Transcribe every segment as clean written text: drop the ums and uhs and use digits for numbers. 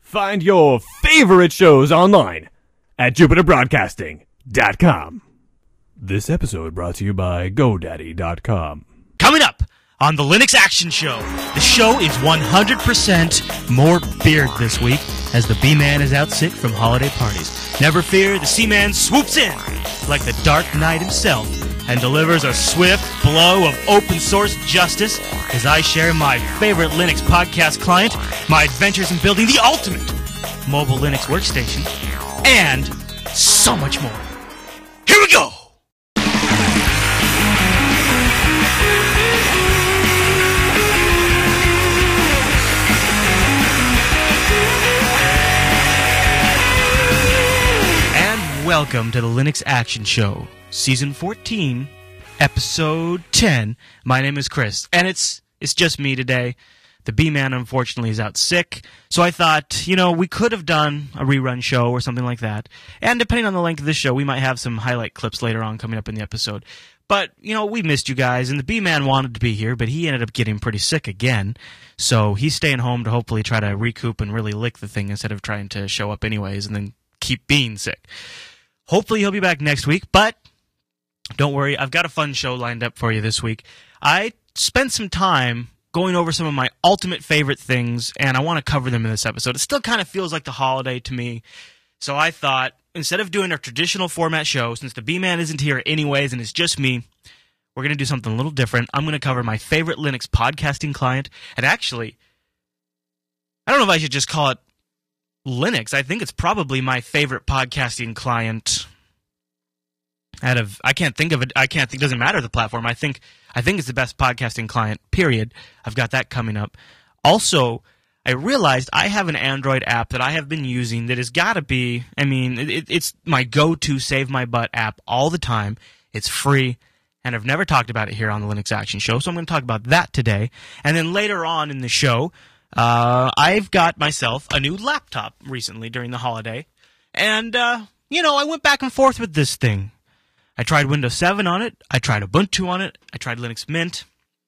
Find your favorite shows online at JupiterBroadcasting.com. This episode brought to you by GoDaddy.com. Coming up on the Linux Action Show, the show is 100% more beard this week as the B-Man is out sick from holiday parties. Never fear, the C-Man swoops in like the Dark Knight himself and delivers a swift blow of open source justice as I share my favorite Linux podcast client, my adventures in building the ultimate mobile Linux workstation, and so much more. Here we go! Welcome to the Linux Action Show, Season 14, Episode 10. My name is Chris, and it's just me today. The B-Man, unfortunately, is out sick, so I thought, we could have done a rerun show or something like that. And depending on the length of this show, we might have some highlight clips later on coming up in the episode. But, we missed you guys, and the B-Man wanted to be here, but he ended up getting pretty sick again. So he's staying home to hopefully try to recoup and really lick the thing instead of trying to show up anyways and then keep being sick. Hopefully he'll be back next week, but don't worry, I've got a fun show lined up for you this week. I spent some time going over some of my ultimate favorite things, and I want to cover them in this episode. It still kind of feels like the holiday to me, so I thought, instead of doing a traditional format show, since the B-Man isn't here anyways and it's just me, we're going to do something a little different. I'm going to cover my favorite Linux podcasting client, and actually, I don't know if I should just call it Linux. I think it's probably my favorite podcasting client out of, I can't think, it doesn't matter the platform. I think it's the best podcasting client, period. I've got that coming up. Also, I realized I have an Android app that I have been using that has got to be, it's my go-to save my butt app all the time. It's free, and I've never talked about it here on the Linux Action Show, so I'm going to talk about that today. And then later on in the show, I've got myself a new laptop recently during the holiday, and, I went back and forth with this thing. I tried Windows 7 on it, I tried Ubuntu on it, I tried Linux Mint,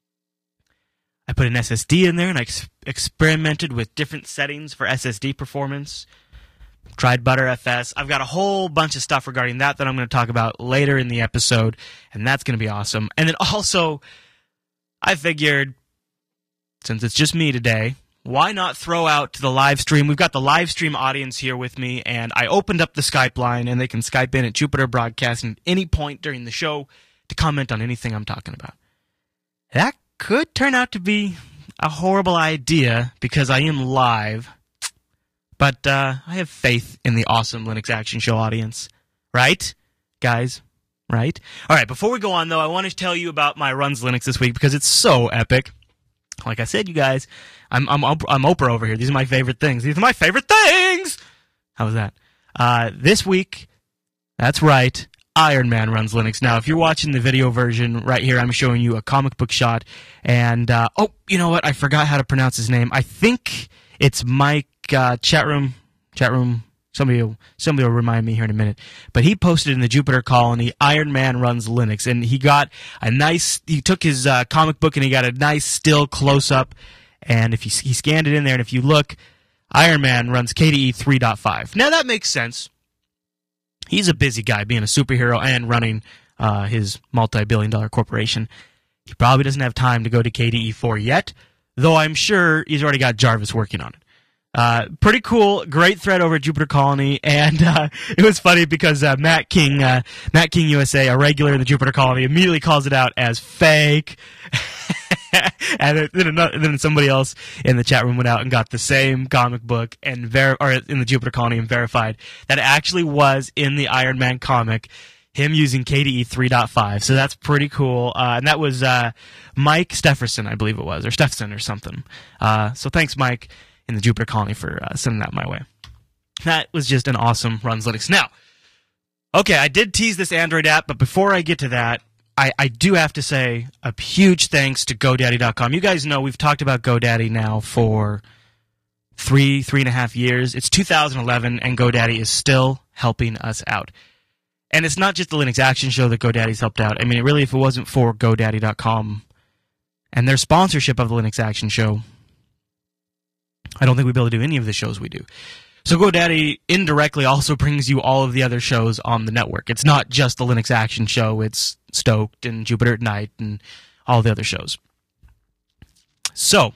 I put an SSD in there, and I experimented with different settings for SSD performance, tried Btrfs. I've got a whole bunch of stuff regarding that I'm going to talk about later in the episode, and that's going to be awesome. And then also, I figured, since it's just me today, why not throw out to the live stream? We've got the live stream audience here with me, and I opened up the Skype line, and they can Skype in at Jupiter Broadcasting at any point during the show to comment on anything I'm talking about. That could turn out to be a horrible idea because I am live, but I have faith in the awesome Linux Action Show audience. Right, guys? Right? All right, before we go on, though, I want to tell you about my Runs Linux this week because it's so epic. Like I said, you guys, I'm Oprah over here. These are my favorite things. These are my favorite things! How was that? This week, that's right, Iron Man runs Linux. Now, if you're watching the video version right here, I'm showing you a comic book shot. And, you know what? I forgot how to pronounce his name. I think it's Mike, Chatroom. Somebody will remind me here in a minute. But he posted in the Jupiter Colony, Iron Man runs Linux. And he got he took his comic book and he got a nice still close-up. And if he scanned it in there, and if you look, Iron Man runs KDE 3.5. Now, that makes sense. He's a busy guy being a superhero and running his multi-billion-dollar corporation. He probably doesn't have time to go to KDE 4 yet, though I'm sure he's already got Jarvis working on it. Pretty cool, great thread over at Jupiter Colony, and it was funny because Matt King USA, a regular in the Jupiter Colony, immediately calls it out as fake, and then somebody else in the chat room went out and got the same comic book and in the Jupiter Colony and verified that it actually was in the Iron Man comic, him using KDE 3.5, so that's pretty cool, and that was Mike Stefferson, I believe it was, or Steffson or something, so thanks, Mike, in the Jupiter Colony for sending that my way. That was just an awesome Runs Linux. Now, okay, I did tease this Android app, but before I get to that, I do have to say a huge thanks to GoDaddy.com. You guys know we've talked about GoDaddy now for three and a half years. It's 2011, and GoDaddy is still helping us out. And it's not just the Linux Action Show that GoDaddy's helped out. I mean, really, if it wasn't for GoDaddy.com and their sponsorship of the Linux Action Show, I don't think we'd be able to do any of the shows we do. So GoDaddy indirectly also brings you all of the other shows on the network. It's not just the Linux Action Show. It's Stoked and Jupiter at Night and all the other shows. So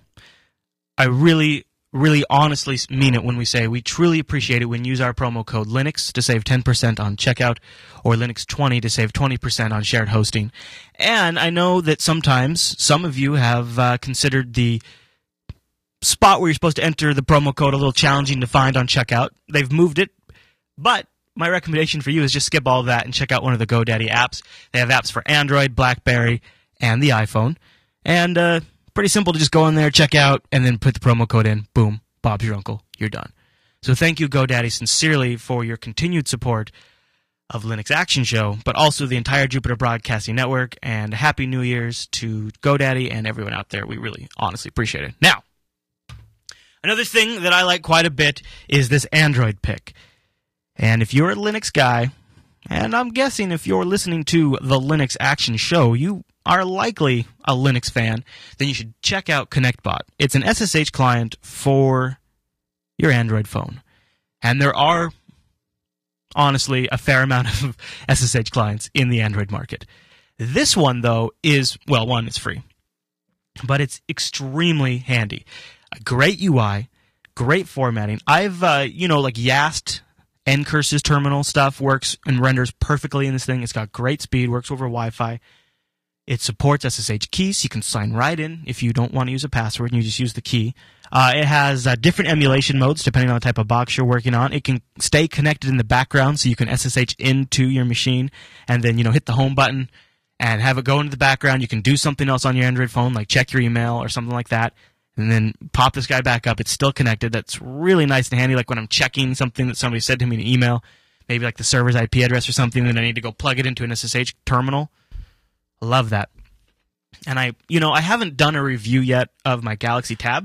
I really honestly mean it when we say we truly appreciate it when you use our promo code Linux to save 10% on checkout or Linux20 to save 20% on shared hosting. And I know that sometimes some of you have considered the spot where you're supposed to enter the promo code a little challenging to find on checkout. They've moved it, but my recommendation for you is just skip all of that and check out one of the GoDaddy apps. They have apps for Android, BlackBerry, and the iPhone. And pretty simple to just go in there, check out, and then put the promo code in. Boom, Bob's your uncle. You're done. So thank you, GoDaddy, sincerely for your continued support of Linux Action Show, but also the entire Jupiter Broadcasting Network, and Happy New Year's to GoDaddy and everyone out there. We really honestly appreciate it. Now, another thing that I like quite a bit is this Android pick. And if you're a Linux guy, and I'm guessing if you're listening to the Linux Action Show, you are likely a Linux fan, then you should check out ConnectBot. It's an SSH client for your Android phone. And there are, honestly, a fair amount of SSH clients in the Android market. This one, though, is, well, one, it's free. But it's extremely handy. A great UI, great formatting. I've, like Yast, Ncurse's terminal stuff works and renders perfectly in this thing. It's got great speed, works over Wi-Fi. It supports SSH keys. You can sign right in if you don't want to use a password and you just use the key. It has different emulation modes depending on the type of box you're working on. It can stay connected in the background so you can SSH into your machine and then, hit the home button and have it go into the background. You can do something else on your Android phone, like check your email or something like that, and then pop this guy back up. It's still connected. That's really nice and handy, like when I'm checking something that somebody said to me in an email, maybe like the server's IP address or something, and I need to go plug it into an SSH terminal. I love that. And I haven't done a review yet of my Galaxy Tab.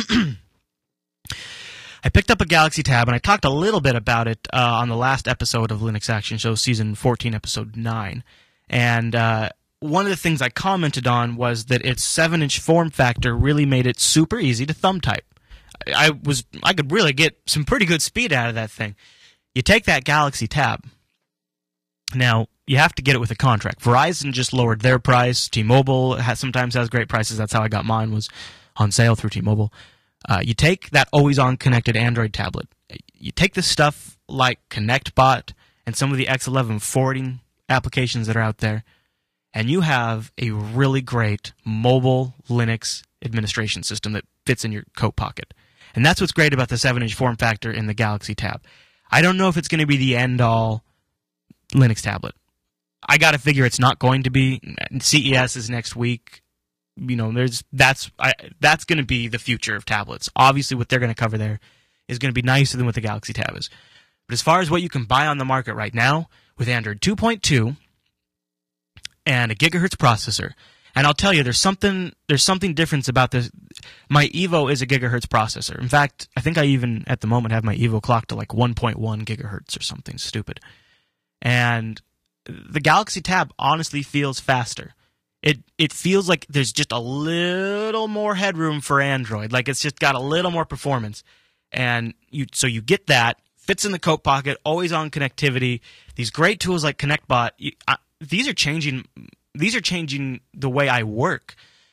I picked up a Galaxy Tab, and I talked a little bit about it on the last episode of Linux Action Show, Season 14, Episode 9. And one of the things I commented on was that its 7-inch form factor really made it super easy to thumb type. I could really get some pretty good speed out of that thing. You take that Galaxy Tab. Now, you have to get it with a contract. Verizon just lowered their price. T-Mobile sometimes has great prices. That's how I got mine, was on sale through T-Mobile. You take that always-on connected Android tablet. You take this stuff like ConnectBot and some of the X11 forwarding applications that are out there, and you have a really great mobile Linux administration system that fits in your coat pocket. And that's what's great about the 7-inch form factor in the Galaxy Tab. I don't know if it's going to be the end-all Linux tablet. I got to figure it's not going to be. CES is next week. That's going to be the future of tablets. Obviously, what they're going to cover there is going to be nicer than what the Galaxy Tab is. But as far as what you can buy on the market right now, with Android 2.2 and a gigahertz processor, and I'll tell you, there's something different about this. My Evo is a gigahertz processor. In fact, I think I even, at the moment, have my Evo clocked to like 1.1 gigahertz or something stupid. And the Galaxy Tab honestly feels faster. It feels like there's just a little more headroom for Android. Like it's just got a little more performance. And so you get that, fits in the coat pocket, always on connectivity. These great tools like ConnectBot, these are changing the way I work.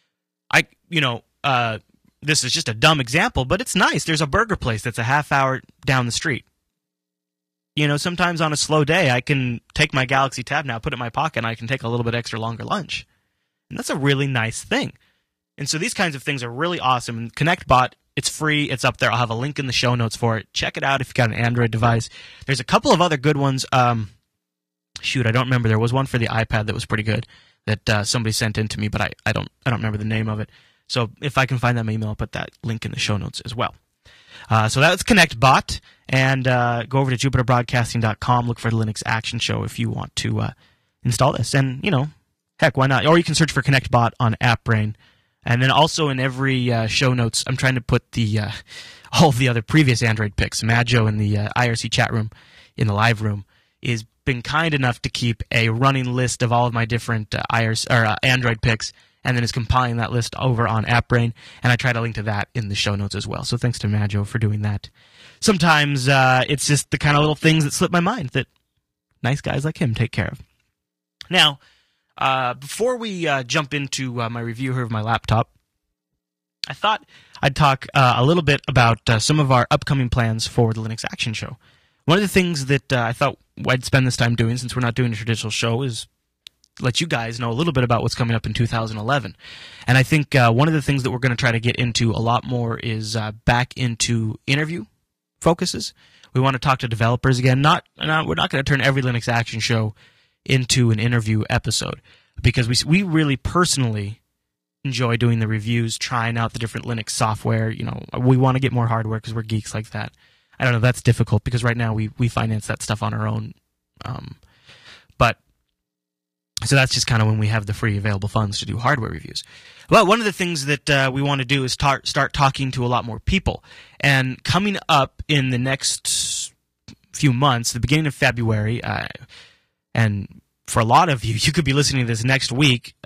This is just a dumb example, but it's nice. There's a burger place that's a half hour down the street. Sometimes on a slow day, I can take my Galaxy Tab now, put it in my pocket, and I can take a little bit extra longer lunch. And that's a really nice thing. And so these kinds of things are really awesome. And ConnectBot, it's free. It's up there. I'll have a link in the show notes for it. Check it out if you've got an Android device. There's a couple of other good ones. I don't remember. There was one for the iPad that was pretty good that somebody sent in to me, but I don't remember the name of it. So if I can find that in my email, I'll put that link in the show notes as well. So that's ConnectBot. And go over to jupiterbroadcasting.com, look for the Linux Action Show if you want to install this. And, heck, why not? Or you can search for ConnectBot on AppBrain. And then also in every show notes, I'm trying to put all the other previous Android picks. Majo in the IRC chat room, in the live room, is been kind enough to keep a running list of all of my different Android picks. and then is compiling that list over on AppBrain, and I try to link to that in the show notes as well. So thanks to Majo for doing that. Sometimes it's just the kind of little things that slip my mind that nice guys like him take care of. Now, before we jump into my review here of my laptop, I thought I'd talk a little bit about some of our upcoming plans for the Linux Action Show. One of the things that I thought I'd spend this time doing, since we're not doing a traditional show, is let you guys know a little bit about what's coming up in 2011. And I think one of the things that we're going to try to get into a lot more is back into interview focuses. We want to talk to developers again. We're not going to turn every Linux Action Show into an interview episode, because we really personally enjoy doing the reviews, trying out the different Linux software. You know, we want to get more hardware because we're geeks like that. I don't know, that's difficult because right now we finance that stuff on our own. But so that's just kind of when we have the free available funds to do hardware reviews. Well, one of the things that we want to do is start talking to a lot more people. And coming up in the next few months, the beginning of February, and for a lot of you, you could be listening to this next week.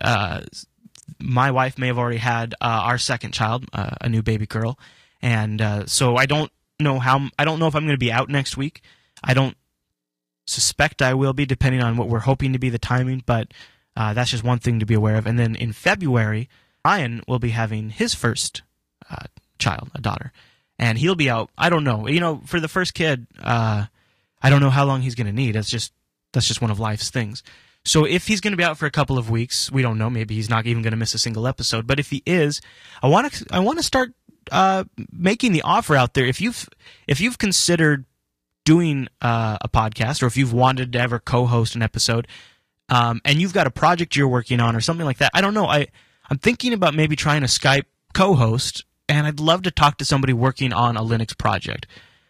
My wife may have already had our second child, a new baby girl, and so I don't know if I'm going to be out next week. I don't suspect I will be, depending on what we're hoping to be the timing, but that's just one thing to be aware of. And then in February, Ryan will be having his first child, a daughter, and he'll be out. I don't know. You know, for the first kid, I don't know how long he's going to need. That's just one of life's things. So if he's going to be out for a couple of weeks, we don't know. Maybe he's not even going to miss a single episode. But if he is, I want to start making the offer out there. If you've considered doing a podcast, or if you've wanted to ever co-host an episode, and you've got a project you're working on or something like that, I don't know. I'm thinking about maybe trying a Skype co-host, and I'd love to talk to somebody working on a Linux project.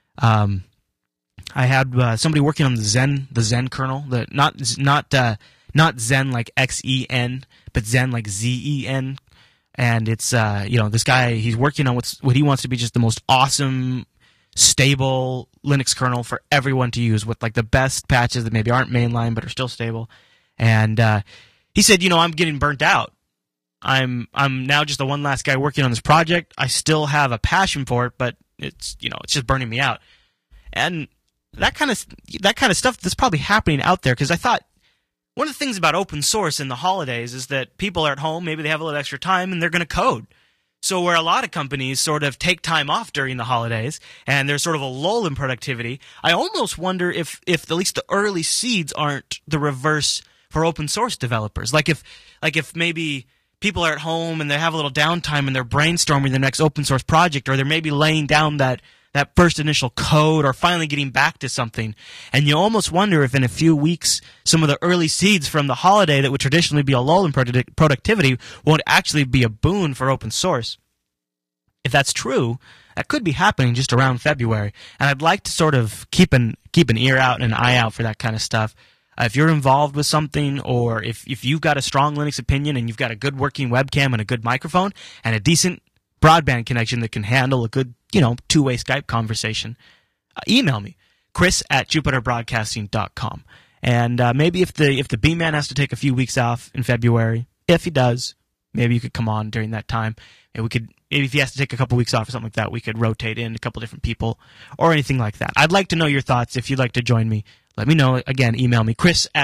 I had somebody working on the Zen kernel, not Zen like XEN, but Zen like ZEN. And it's this guy, he's working on what he wants to be just the most awesome, stable Linux kernel for everyone to use, with like the best patches that maybe aren't mainline but are still stable. And he said, I'm getting burnt out. I'm now just the one last guy working on this project. I still have a passion for it, but it's just burning me out. And that kind of stuff that's probably happening out there, because I thought one of the things about open source in the holidays is that people are at home, maybe they have a little extra time, and they're going to code. So where a lot of companies sort of take time off during the holidays, and there's sort of a lull in productivity, I almost wonder if at least the early seeds aren't the reverse for open source developers. Like if maybe people are at home and they have a little downtime and they're brainstorming the next open source project, or they're maybe laying down that first initial code, or finally getting back to something. And you almost wonder if in a few weeks some of the early seeds from the holiday that would traditionally be a lull in productivity won't actually be a boon for open source. If that's true, that could be happening just around February. And I'd like to sort of keep an ear out and an eye out for that kind of stuff. If you're involved with something, or if you've got a strong Linux opinion and you've got a good working webcam and a good microphone and a decent broadband connection that can handle a good, two-way Skype conversation, email me, chris@jupiterbroadcasting.com. And maybe if the B-Man has to take a few weeks off in February, if he does, maybe you could come on during that time. And maybe if he has to take a couple weeks off or something like that, we could rotate in a couple different people or anything like that. I'd like to know your thoughts. If you'd like to join me, let me know. Again, email me,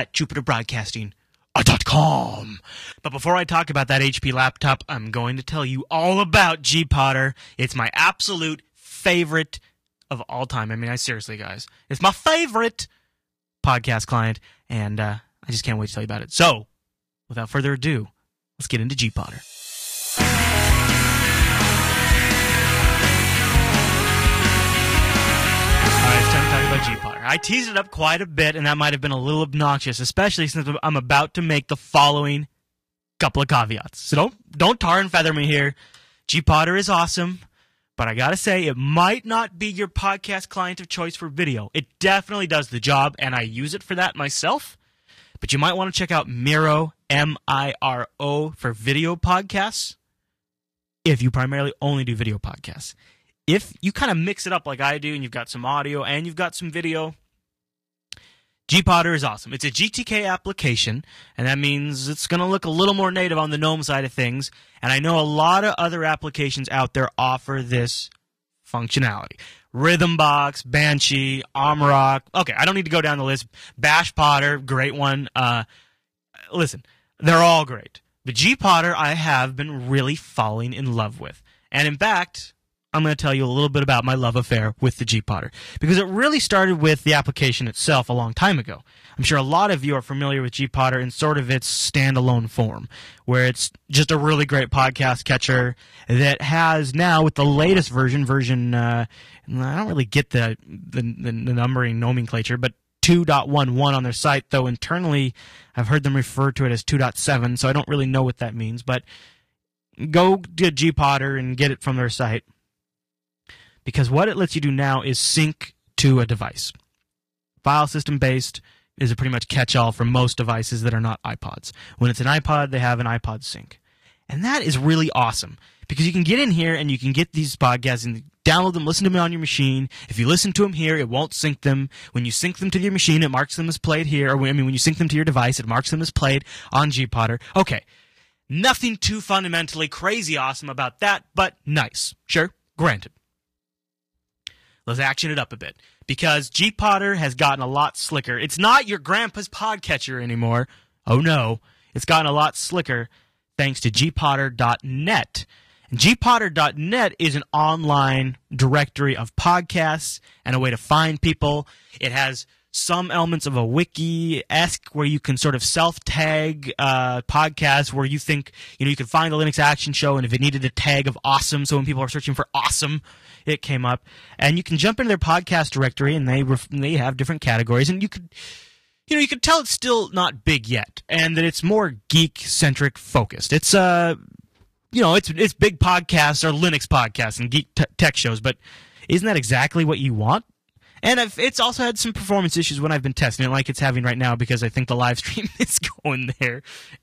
chris@jupiterbroadcasting.com. But before I talk about that HP laptop, I'm going to tell you all about GPotter. It's my absolute favorite of all time. I mean, seriously, guys, it's my favorite podcast client, and I just can't wait to tell you about it. So, without further ado, let's get into GPotter. It's time to talk about GPotter. I teased it up quite a bit, and that might have been a little obnoxious, especially since I'm about to make the following couple of caveats. So don't tar and feather me here. GPotter is awesome, but I gotta say, it might not be your podcast client of choice for video. It definitely does the job, and I use it for that myself. But you might want to check out Miro, Miro, for video podcasts, if you primarily only do video podcasts. If you kind of mix it up like I do, and you've got some audio and you've got some video, GPotter is awesome. It's a GTK application, and that means it's going to look a little more native on the GNOME side of things. And I know a lot of other applications out there offer this functionality. Rhythmbox, Banshee, Amarok. Okay, I don't need to go down the list. BashPotter, great one. Listen, they're all great. The GPotter I have been really falling in love with. And in fact, I'm going to tell you a little bit about my love affair with the GPotter, because it really started with the application itself a long time ago. I'm sure a lot of you are familiar with GPotter in sort of its standalone form, where it's just a really great podcast catcher that has now, with the latest version, I don't really get the numbering nomenclature, but 2.11 on their site, though internally I've heard them refer to it as 2.7, so I don't really know what that means, but go to GPotter and get it from their site. Because what it lets you do now is sync to a device. File system based is a pretty much catch-all for most devices that are not iPods. When it's an iPod, they have an iPod sync. And that is really awesome, because you can get in here and you can get these podcasts and download them, listen to them on your machine. If you listen to them here, it won't sync them. When you sync them to your machine, it marks them as played here. Or when you sync them to your device, it marks them as played on GPotter. Okay, nothing too fundamentally crazy awesome about that, but nice. Sure, granted. Let's action it up a bit, because GPotter has gotten a lot slicker. It's not your grandpa's podcatcher anymore. Oh no, it's gotten a lot slicker thanks to gpotter.net. And gpotter.net is an online directory of podcasts and a way to find people. It has some elements of a wiki-esque where you can sort of self-tag podcasts where you think, you can find the Linux Action Show, and if it needed a tag of awesome, so when people are searching for awesome, it came up. And you can jump into their podcast directory, and they have different categories, and you could tell it's still not big yet, and that it's more geek-centric focused. It's it's big podcasts or Linux podcasts and geek tech shows, but isn't that exactly what you want? And it's also had some performance issues when I've been testing it, like it's having right now, because I think the live stream is going there.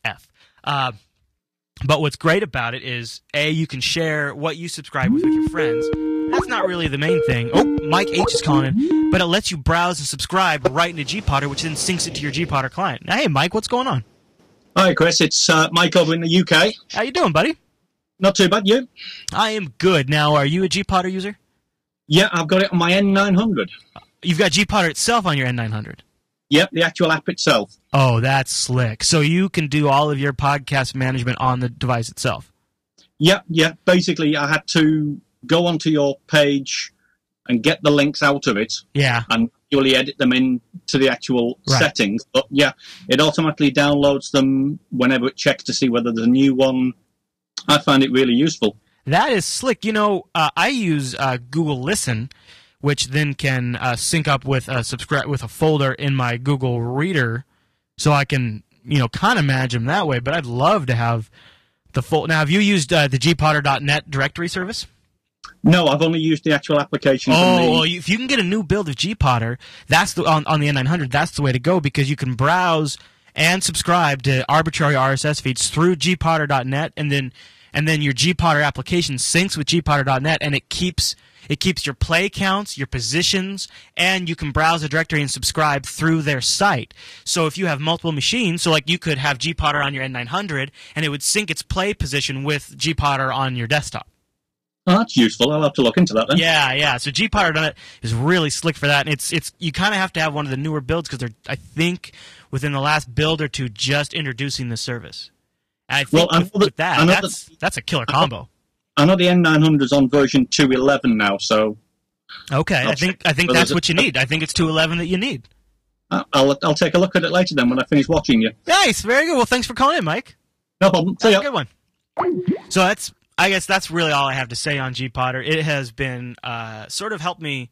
But what's great about it is, A, you can share what you subscribe with your friends. That's not really the main thing. Oh, Mike H is calling in. But it lets you browse and subscribe right into GPotter, which then syncs it to your GPotter client. Now, hey, Mike, what's going on? Hi, Chris. It's Mike over in the UK. How you doing, buddy? Not too bad, you? I am good. Now, are you a GPotter user? Yeah, I've got it on my N900. You've got GPotter itself on your N900? Yep, the actual app itself. Oh, that's slick. So you can do all of your podcast management on the device itself? Yeah. Basically, I had to go onto your page and get the links out of it. Yeah. And manually edit them into the actual settings. But yeah, it automatically downloads them whenever it checks to see whether there's a new one. I find it really useful. That is slick. I use Google Listen, which then can sync up with a folder in my Google Reader, so I can kind of manage them that way. But I'd love to have the full. Now, have you used the gpotter.net directory service? No, I've only used the actual application. Well, if you can get a new build of GPotter, that's on the N900. That's the way to go, because you can browse and subscribe to arbitrary RSS feeds through gpotter.net, and then your GPotter application syncs with gpotter.net, and it keeps your play counts, your positions, and you can browse the directory and subscribe through their site. So if you have multiple machines, so like you could have GPotter on your N900, and it would sync its play position with GPotter on your desktop. Oh, that's useful. I'll have to look into that then. Yeah. So GPotter.net is really slick for that, and it's you kind of have to have one of the newer builds, because they're, I think, within the last build or two, just introducing the service. And I think with that, that's a killer combo. I know the N900 is on version 2.11 now, so... Okay, I think that's what you need. I think it's 2.11 that you need. I'll take a look at it later then when I finish watching you. Nice, very good. Well, thanks for calling in, Mike. No problem. See ya. Good one. So I guess that's really all I have to say on GPotter. It has been sort of helped me.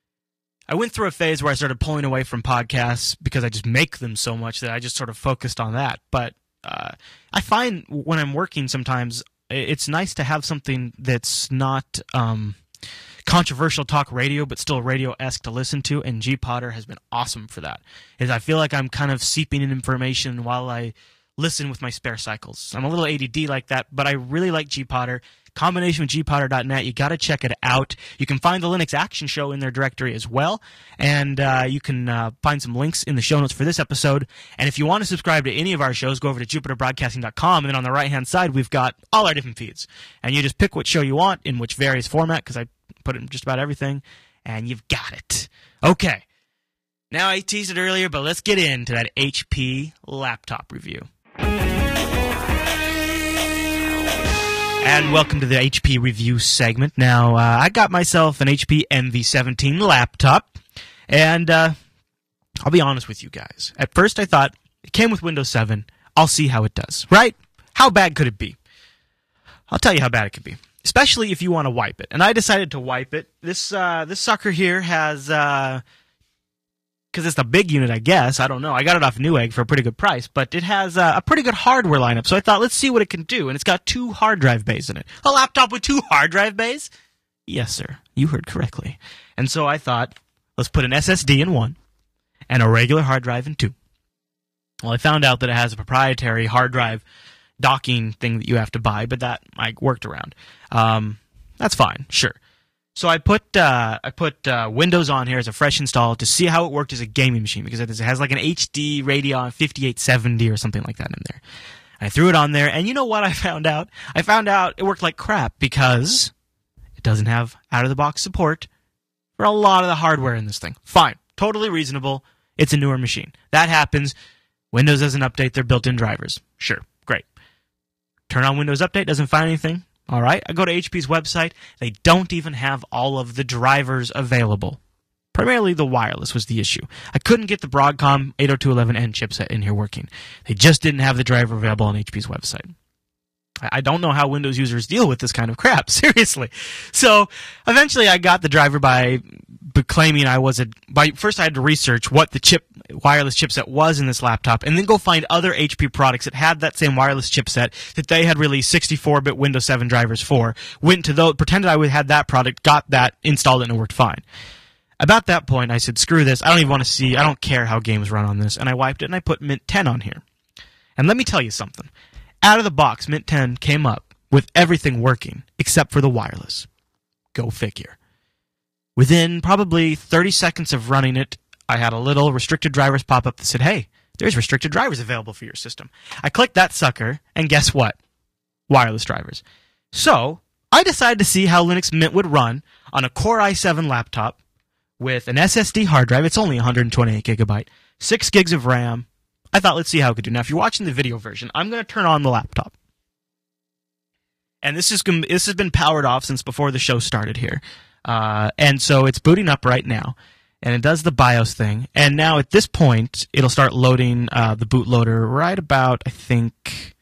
I went through a phase where I started pulling away from podcasts because I just make them so much that I just sort of focused on that. But I find when I'm working sometimes it's nice to have something that's not controversial talk radio, but still radio-esque to listen to, and GPotter has been awesome for that. I feel like I'm kind of seeping in information while I listen with my spare cycles. I'm a little ADD like that, but I really like gPodder. Combination with gpodder.net. You got to check it out. You can find the Linux Action Show in their directory as well, and you can find some links in the show notes for this episode. And if you want to subscribe to any of our shows, go over to jupiterbroadcasting.com, and then on the right-hand side, we've got all our different feeds. And you just pick what show you want in which various format, because I put it in just about everything, and you've got it. Okay. Now, I teased it earlier, but let's get into that HP laptop review. And welcome to the HP review segment. Now, I got myself an HP MV17 laptop, and I'll be honest with you guys. At first, I thought, it came with Windows 7. I'll see how it does, right? How bad could it be? I'll tell you how bad it could be, especially if you want to wipe it. And I decided to wipe it. This sucker here has... because it's the big unit, I guess. I don't know. I got it off Newegg for a pretty good price, but it has a pretty good hardware lineup. So I thought, let's see what it can do. And it's got 2 hard drive bays in it. A laptop with 2 hard drive bays? Yes, sir. You heard correctly. And so I thought, let's put an SSD in one and a regular hard drive in 2. Well, I found out that it has a proprietary hard drive docking thing that you have to buy, but that I worked around. That's fine. Sure. So I put Windows on here as a fresh install to see how it worked as a gaming machine, because it has like an HD Radeon 5870 or something like that in there. I threw it on there, and you know what I found out? I found out it worked like crap because it doesn't have out-of-the-box support for a lot of the hardware in this thing. Fine. Totally reasonable. It's a newer machine. That happens. Windows doesn't update their built-in drivers. Sure. Great. Turn on Windows Update. Doesn't find anything. All right, I go to HP's website. They don't even have all of the drivers available. Primarily the wireless was the issue. I couldn't get the Broadcom 802.11n chipset in here working. They just didn't have the driver available on HP's website. I don't know how Windows users deal with this kind of crap, seriously. So eventually I got the driver by claiming first I had to research what the wireless chipset was in this laptop, and then go find other HP products that had that same wireless chipset that they had released 64-bit Windows 7 drivers for. Went to those, pretended I had that product, got that, installed it, and it worked fine. About that point, I said, screw this. I don't even want to see. I don't care how games run on this. And I wiped it, and I put Mint 10 on here. And let me tell you something. Out of the box, Mint 10 came up with everything working except for the wireless. Go figure. Within probably 30 seconds of running it, I had a little restricted drivers pop up that said, hey, there's restricted drivers available for your system. I clicked that sucker, and guess what? Wireless drivers. So I decided to see how Linux Mint would run on a Core i7 laptop with an SSD hard drive. It's only 128 gigabyte, 6 gigs of RAM. I thought, let's see how it could do. Now, if you're watching the video version, I'm going to turn on the laptop. And this has been powered off since before the show started here. And so it's booting up right now. And it does the BIOS thing. And now at this point, it'll start loading the bootloader right about, I think,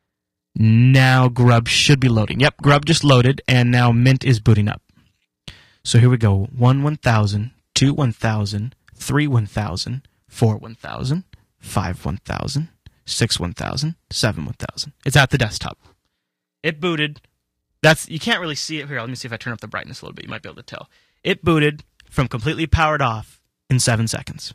now Grub should be loading. Yep, Grub just loaded, and now Mint is booting up. So here we go. 1 1000, 2 1000, 3 1000, 4 1000, 5 1000, 6 1000, 7 1000. It's at the desktop. It booted. You can't really see it here. Let me see if I turn up the brightness a little bit. You might be able to tell. It booted from completely powered off in 7 seconds.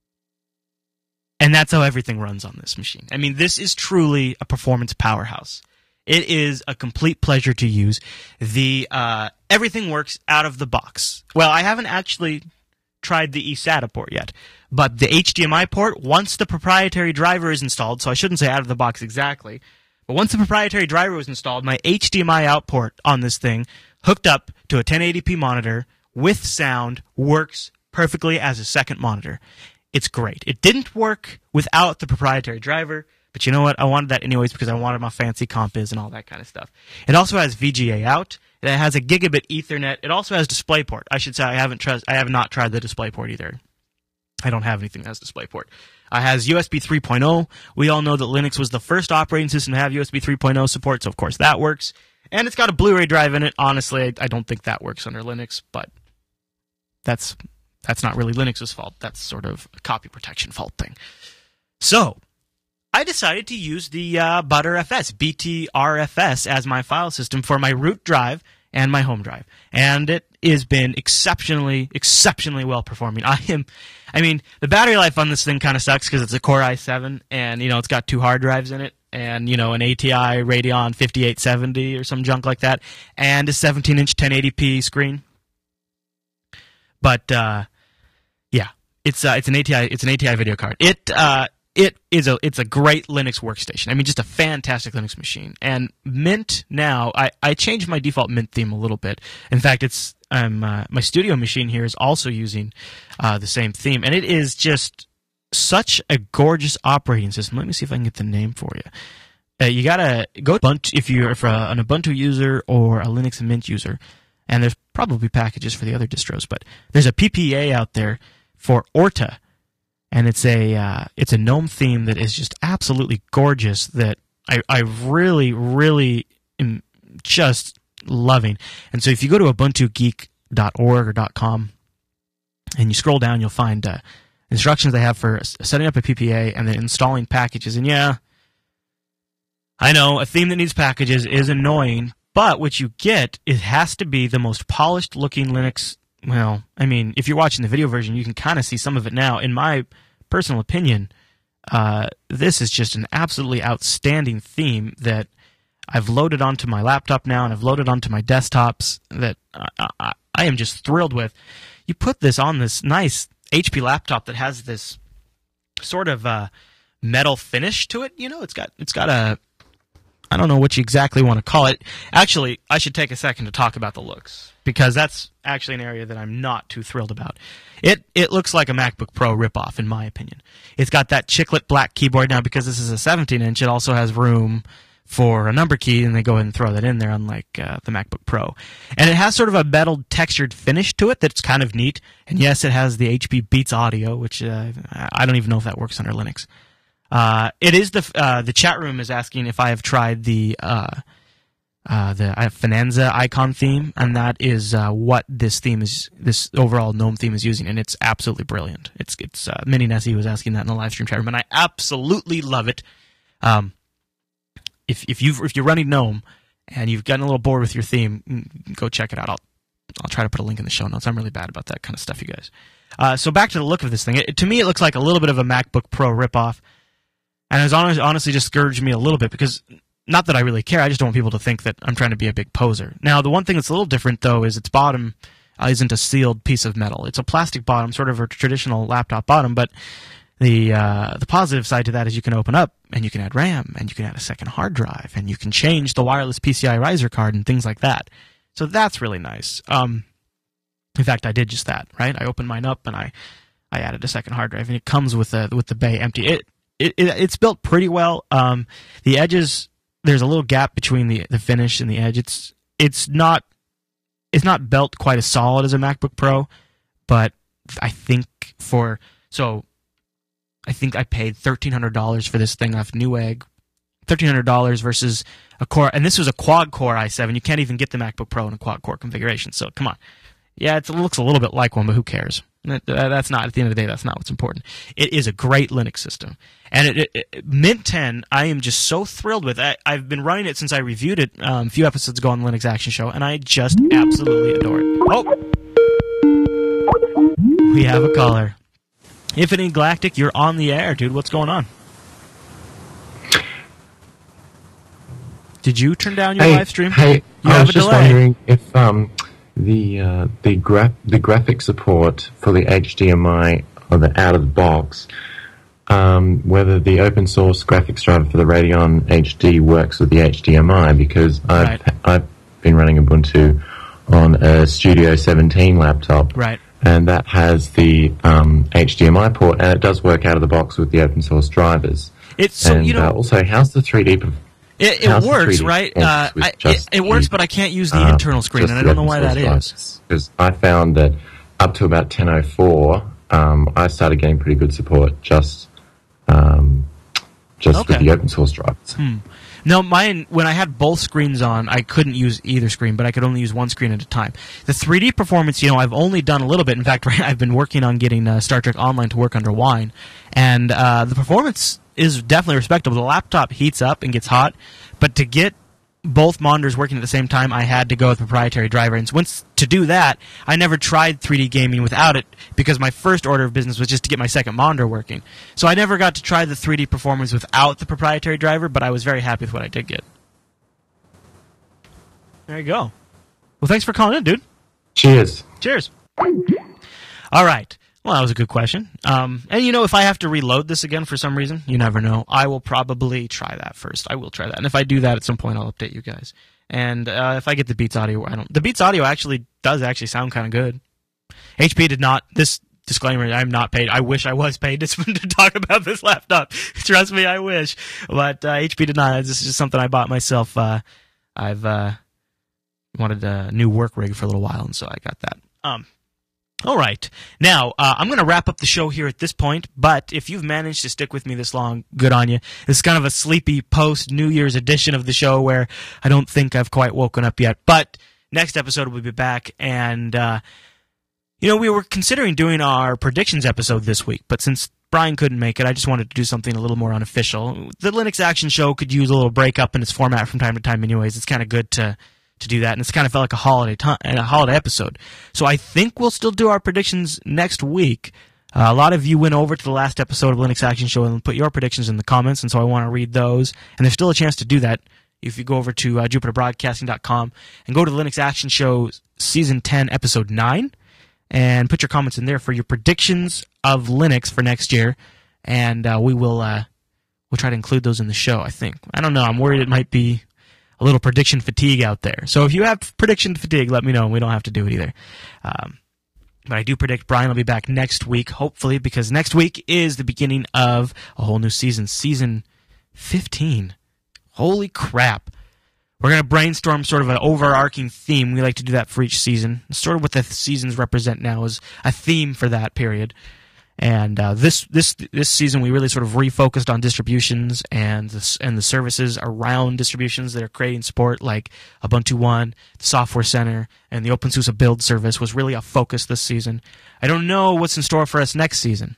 And that's how everything runs on this machine. I mean, this is truly a performance powerhouse. It is a complete pleasure to use. Everything works out of the box. Well, I haven't actually tried the eSATA port yet, but the HDMI port, once the proprietary driver is installed, so I shouldn't say out of the box exactly, but once the proprietary driver was installed, my HDMI out port on this thing, hooked up to a 1080p monitor with sound, works perfectly as a second monitor. It's great. It didn't work without the proprietary driver, but you know what? I wanted that anyways because I wanted my fancy comp is and all that kind of stuff. It also has VGA out. It has a gigabit Ethernet. It also has DisplayPort. I should say I have not tried the DisplayPort either. I don't have anything that has DisplayPort. It has USB 3.0. We all know that Linux was the first operating system to have USB 3.0 support, so of course that works. And it's got a Blu-ray drive in it. Honestly, I don't think that works under Linux, but that's not really Linux's fault. That's sort of a copy protection fault thing. So I decided to use the ButterFS, BTRFS, as my file system for my root drive and my home drive. And it has been exceptionally well performing. I mean, the battery life on this thing kind of sucks because it's a Core i7, and it's got 2 hard drives in it, and an ATI Radeon 5870 or some junk like that, and a 17-inch 1080p screen. But yeah, it's an ATI video card. It's a great Linux workstation. I mean, just a fantastic Linux machine. And Mint now, I changed my default Mint theme a little bit. In fact, my studio machine here is also using the same theme, and it is just such a gorgeous operating system. Let me see if I can get the name for you. You gotta go to Ubuntu if you're an Ubuntu user or a Linux Mint user, and there's probably packages for the other distros, but there's a PPA out there for Orta. And it's a GNOME theme that is just absolutely gorgeous that I really, really am just loving. And so if you go to ubuntugeek.org or .com and you scroll down, you'll find instructions they have for setting up a PPA and then installing packages. And yeah, I know a theme that needs packages is annoying, but what you get, it has to be the most polished-looking Linux. Well, I mean, if you're watching the video version, you can kind of see some of it now. In my personal opinion, this is just an absolutely outstanding theme that I've loaded onto my laptop now, and I've loaded onto my desktops that I am just thrilled with. You put this on this nice HP laptop that has this sort of metal finish to it. It's got a, I don't know what you exactly want to call it. Actually, I should take a second to talk about the looks, because that's actually an area that I'm not too thrilled about. It looks like a MacBook Pro ripoff, in my opinion. It's got that chiclet black keyboard now. Because this is a 17-inch, it also has room for a number key, and they go ahead and throw that in there, unlike the MacBook Pro. And it has sort of a metal textured finish to it that's kind of neat. And yes, it has the HP Beats audio, which I don't even know if that works under Linux. It is the chat room is asking if I have tried the Finanza icon theme, and that is what this overall GNOME theme is using, and it's absolutely brilliant. It's Mini Nessie was asking that in the live stream chat room, and I absolutely love it. If you're running GNOME and you've gotten a little bored with your theme, go check it out. I'll try to put a link in the show notes. I'm really bad about that kind of stuff, you guys. So back to the look of this thing. To me, it looks like a little bit of a MacBook Pro ripoff. And it's honestly discouraged me a little bit, because not that I really care, I just don't want people to think that I'm trying to be a big poser. Now, the one thing that's a little different, though, is its bottom isn't a sealed piece of metal. It's a plastic bottom, sort of a traditional laptop bottom, but the positive side to that is you can open up, and you can add RAM, and you can add a second hard drive, and you can change the wireless PCI riser card and things like that. So that's really nice. In fact, I did just that, right? I opened mine up, and I added a second hard drive, and it comes with the bay empty. It's built pretty well. The edges, there's a little gap between the finish and the edge. It's not built quite as solid as a MacBook Pro, but I think I paid $1,300 for this thing off Newegg. $1,300 versus a Core, and this was a quad-core i7. You can't even get the MacBook Pro in a quad-core configuration, so come on. Yeah, it looks a little bit like one, but who cares? That's not, at the end of the day, that's not what's important. It is a great Linux system. And Mint 10, I am just so thrilled with. I've been running it since I reviewed it a few episodes ago on the Linux Action Show, and I just absolutely adore it. Oh! We have a caller. Infinite Galactic, you're on the air, dude. What's going on? Did you turn down your live stream? Hey, you I have was a just delay. wondering if the graphic support for the HDMI or the out of the box, whether the open source graphics driver for the Radeon HD works with the HDMI, because I've been running Ubuntu on a Studio 17 laptop, right, and that has the HDMI port, and it does work out of the box with the open source drivers. Also, how's the 3D? It works, right? It works, but I can't use the internal screen, and I don't know why that is. Because I found that up to about 10.04, I started getting pretty good support just with the open source drivers. No, mine, when I had both screens on, I couldn't use either screen, but I could only use one screen at a time. The 3D performance, I've only done a little bit. In fact, I've been working on getting Star Trek Online to work under Wine, and the performance is definitely respectable. The laptop heats up and gets hot, but to get both monitors working at the same time, I had to go with proprietary driver. And once to do that, I never tried 3D gaming without it because my first order of business was just to get my second monitor working. So I never got to try the 3D performance without the proprietary driver, but I was very happy with what I did get. There you go. Well, thanks for calling in, dude. Cheers. Cheers. All right. Well, that was a good question. And, if I have to reload this again for some reason, you never know. I will probably try that first. I will try that. And if I do that at some point, I'll update you guys. And if I get the Beats Audio, the Beats Audio does sound kind of good. HP did not. This disclaimer, I'm not paid. I wish I was paid to talk about this laptop. Trust me, I wish. But HP did not. This is just something I bought myself. I've wanted a new work rig for a little while, and so I got that. All right. Now, I'm going to wrap up the show here at this point, but if you've managed to stick with me this long, good on you. It's kind of a sleepy post-New Year's edition of the show where I don't think I've quite woken up yet. But next episode we'll be back, and, we were considering doing our predictions episode this week, but since Brian couldn't make it, I just wanted to do something a little more unofficial. The Linux Action Show could use a little break-up in its format from time to time anyways. It's kind of good to do that, and it's kind of felt like a holiday episode. So I think we'll still do our predictions next week. A lot of you went over to the last episode of Linux Action Show and put your predictions in the comments, and so I want to read those. And there's still a chance to do that if you go over to jupiterbroadcasting.com and go to the Linux Action Show Season 10, Episode 9, and put your comments in there for your predictions of Linux for next year, and we'll try to include those in the show, I think. I don't know. I'm worried it might be a little prediction fatigue out there. So if you have prediction fatigue, let me know. We don't have to do it either. But I do predict Brian will be back next week, hopefully, because next week is the beginning of a whole new season, Season 15. Holy crap. We're going to brainstorm sort of an overarching theme. We like to do that for each season. Sort of what the seasons represent now is a theme for that period. And this season, we really sort of refocused on distributions and the services around distributions that are creating support, like Ubuntu One, the Software Center, and the OpenSUSE build service was really a focus this season. I don't know what's in store for us next season.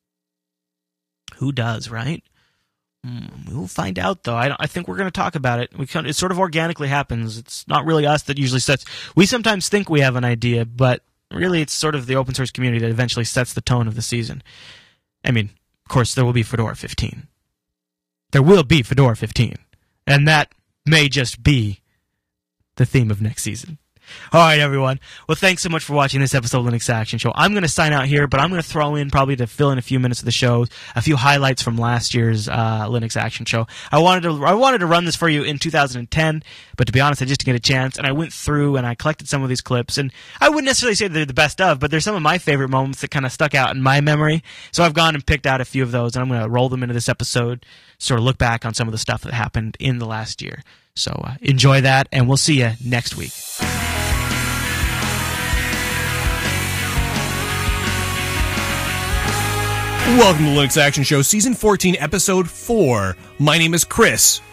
Who does, right? We'll find out, though. I think we're going to talk about it. It sort of organically happens. It's not really us that usually sets. We sometimes think we have an idea, but really, it's sort of the open source community that eventually sets the tone of the season. I mean, of course, there will be Fedora 15. There will be Fedora 15. And that may just be the theme of next season. All right, everyone. Well, thanks so much for watching this episode of Linux Action Show. I'm going to sign out here, but I'm going to throw in, probably to fill in a few minutes of the show, a few highlights from last year's Linux Action Show. I wanted to run this for you in 2010, but to be honest, I just didn't get a chance, and I went through and I collected some of these clips, and I wouldn't necessarily say they're the best of, but they're some of my favorite moments that kind of stuck out in my memory. So I've gone and picked out a few of those, and I'm going to roll them into this episode, sort of look back on some of the stuff that happened in the last year. So enjoy that, and we'll see you next week. Welcome to Linux Action Show, Season 14, Episode 4. My name is Chris.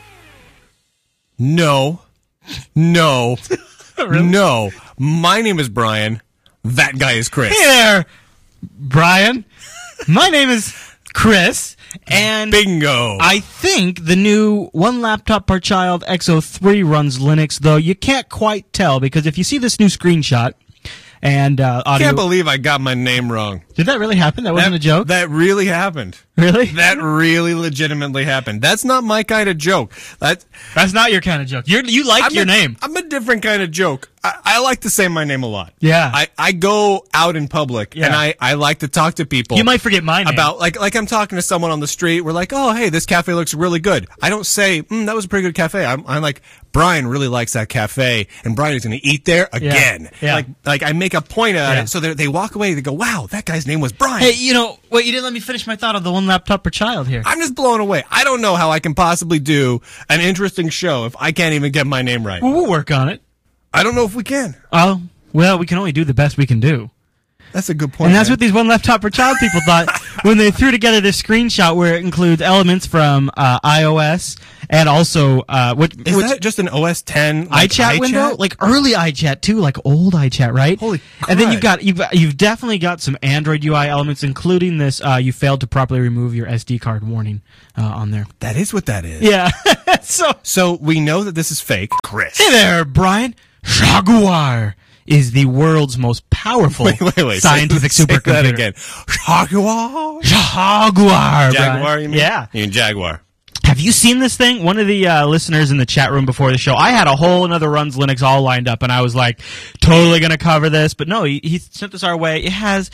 No. Really? No. My name is Brian. That guy is Chris. Hey there, Brian. My name is Chris, and Bingo. I think the new One Laptop Per Child X03 runs Linux, though you can't quite tell, because if you see this new screenshot, and audio. Can't believe I got my name wrong. Did that really happen? That wasn't a joke? That really happened. Really? That really legitimately happened. That's not my kind of joke. That's not your kind of joke. You like your name. I'm a different kind of joke. I like to say my name a lot. Yeah. I go out in public, and I like to talk to people. You might forget my name. About, like I'm talking to someone on the street. We're like, oh, hey, this cafe looks really good. I don't say, that was a pretty good cafe. I'm like, Brian really likes that cafe, and Brian is going to eat there again. Yeah. Like I make a point at it, so they walk away, they go, wow, that guy's name was Brian. Hey, you didn't let me finish my thought of the One Laptop Per Child here. I'm just blown away. I don't know how I can possibly do an interesting show if I can't even get my name right. Well, we'll work on it. I don't know if we can. Oh, well, we can only do the best we can do. That's a good point. And that's what these One Laptop Per Child people thought. when they threw together this screenshot where it includes elements from iOS and also Is that just an OS 10 iChat window, like early iChat too, like old iChat, right? Holy And then crud. you've definitely got some Android UI elements, including this. You failed to properly remove your SD card warning on there. That is what that is. Yeah. So we know that this is fake. Chris. Hey there, Brian. Jaguar is the world's most powerful Wait. scientific say supercomputer. that again. Jaguar. Jaguar. Jaguar, Brian. you mean? Yeah. You mean Jaguar. Have you seen this thing? One of the listeners in the chat room before the show, I had a whole another Runs Linux all lined up, and I was like, totally going to cover this. But no, he sent this our way. It has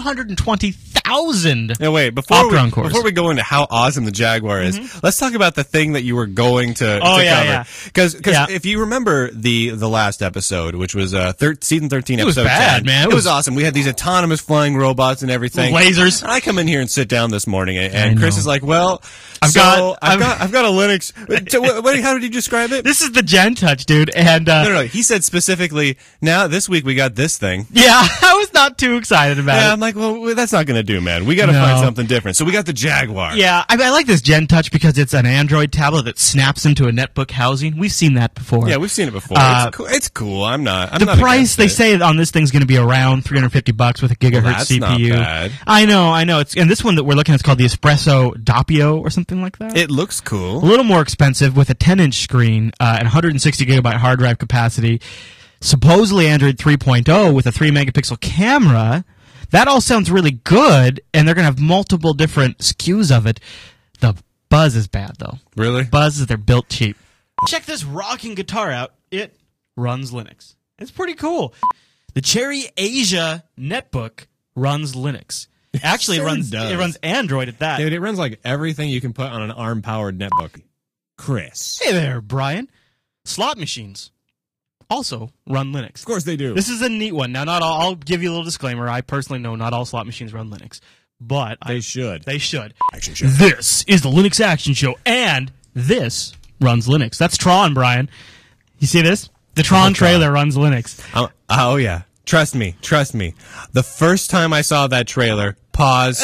220,000. No, wait. Before we go into how awesome the Jaguar is, let's talk about the thing that you were going to cover. Yeah. Because if you remember the last episode, which was season 13, It was episode bad, 10, man. It was awesome. We had these autonomous flying robots and everything. Lasers. And I come in here and sit down this morning, and Chris is like, "Well, I've got a Linux." How did you describe it? This is the Gen Touch, dude. And No. He said specifically, now this week we got this thing. yeah, I was not too excited about Yeah, it. I'm like, well, that's not going to do, man. We got to No. find something different. So we got the Jaguar. Yeah, I like this Gen Touch because it's an Android tablet that snaps into a netbook housing. We've seen that before. Yeah, we've seen it before. It's cool. I'm not. The price they say on this thing's going to be around $350 with a gigahertz that's CPU. not bad. I know. And this one that we're looking at is called the Espresso Doppio or something like that. It looks A cool. little more expensive with a 10-inch screen and 160 gigabyte hard drive capacity. Supposedly Android 3.0 with a 3 megapixel camera. That all sounds really good, and they're going to have multiple different SKUs of it. The buzz is bad, though. Really? Buzz is they're built cheap. Check this rocking guitar out. It runs Linux. It's pretty cool. The Cherry Asia netbook runs Linux. Actually, Sure it does. runs Android at that. Dude, it runs like everything you can put on an ARM-powered netbook. Chris. Hey there, Brian. Slot machines also run Linux. Of course they do. This is a neat one. Now, not all. I'll give you a little disclaimer. I personally know not all slot machines run Linux, but They should. They should. Actually, should. This is the Linux Action Show, and this runs Linux. That's Tron, Brian. You see this? The Tron trailer runs Linux. Oh, yeah. Trust me. The first time I saw that trailer, pause,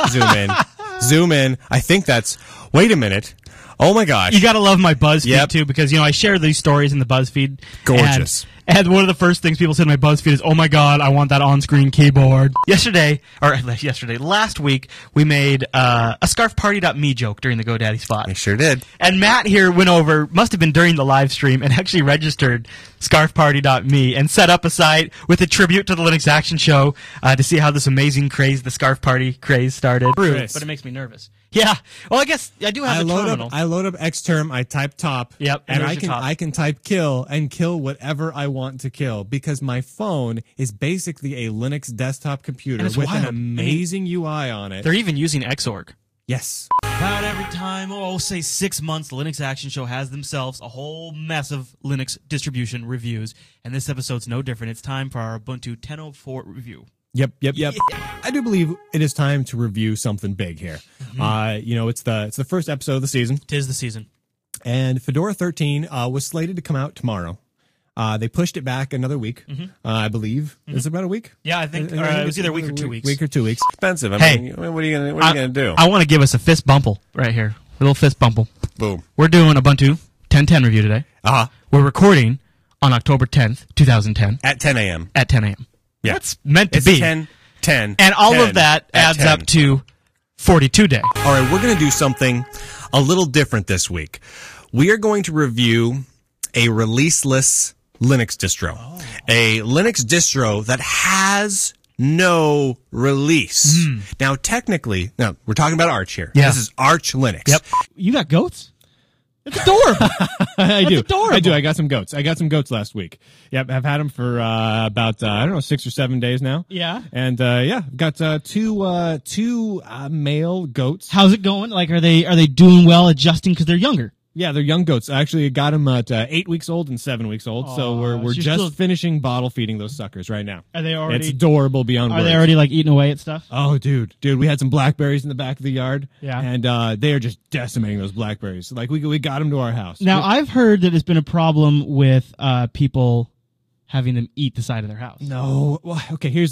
zoom in. I think that's, wait a minute. Oh my gosh. You gotta love my BuzzFeed Yep. too, because I share these stories in the BuzzFeed. Gorgeous. And one of the first things people said in my BuzzFeed is, "Oh my god, I want that on-screen keyboard." Last week we made a scarfparty.me joke during the GoDaddy spot. I sure did. And Matt here went over, must have been during the live stream, and actually registered scarfparty.me and set up a site with a tribute to the Linux Action Show to see how this amazing craze, the Scarf Party craze, started. Chris. But it makes me nervous. Yeah. Well, I guess I do have the terminal. I load up Xterm, I type top. Yep, and And there's your top. I can type kill and kill whatever I want to kill because my phone is basically a Linux desktop computer And it's with an wild. amazing UI on it. They're even using Xorg. Yes. About every time, say 6 months, the Linux Action Show has themselves a whole mess of Linux distribution reviews, and this episode's no different. It's time for our Ubuntu 10.04 review. Yep. I do believe it is time to review something big here. It's the first episode of the season, 'Tis the season. and Fedora 13 was slated to come out tomorrow. They pushed it back another week, I believe. Is it about a week? Yeah, I think it was either a week or 2 weeks. Week or 2 weeks. Expensive. I Hey. mean, what are you gonna do? I want to give us a fist bumple right here. A little fist bumple. Boom. We're doing Ubuntu 10.10 review today. We're recording on October 10th, 2010 At 10 a.m. at 10 a.m. Yeah. That's meant to It's be. 10. And all 10 of that at adds 10. up to 42 day. All right, we're going to do something a little different this week. We are going to review a releaseless Linux distro. A Linux distro that has no release. Now, technically, we're talking about Arch here. Yeah. This is Arch Linux. Yep. You got goats? It's adorable. I do. adorable. I do. I got some goats. last week. Yep, I've had them for about 6 or 7 days now. Yeah. And I've got two male goats. How's it going? Like, are they doing well adjusting because they're younger? Yeah, they're young goats. I actually got them at 8 weeks old and 7 weeks old. So Aw, we're so you're just still- finishing bottle feeding those suckers right now. Are they It's adorable beyond words. like eating away at stuff? Oh, dude, we had some blackberries in the back of the yard. Yeah. And they are just decimating those blackberries. Like we got them to our house. Now, I've heard that it's been a problem with people having them eat the side of their house. No. Well, okay, here's the thing.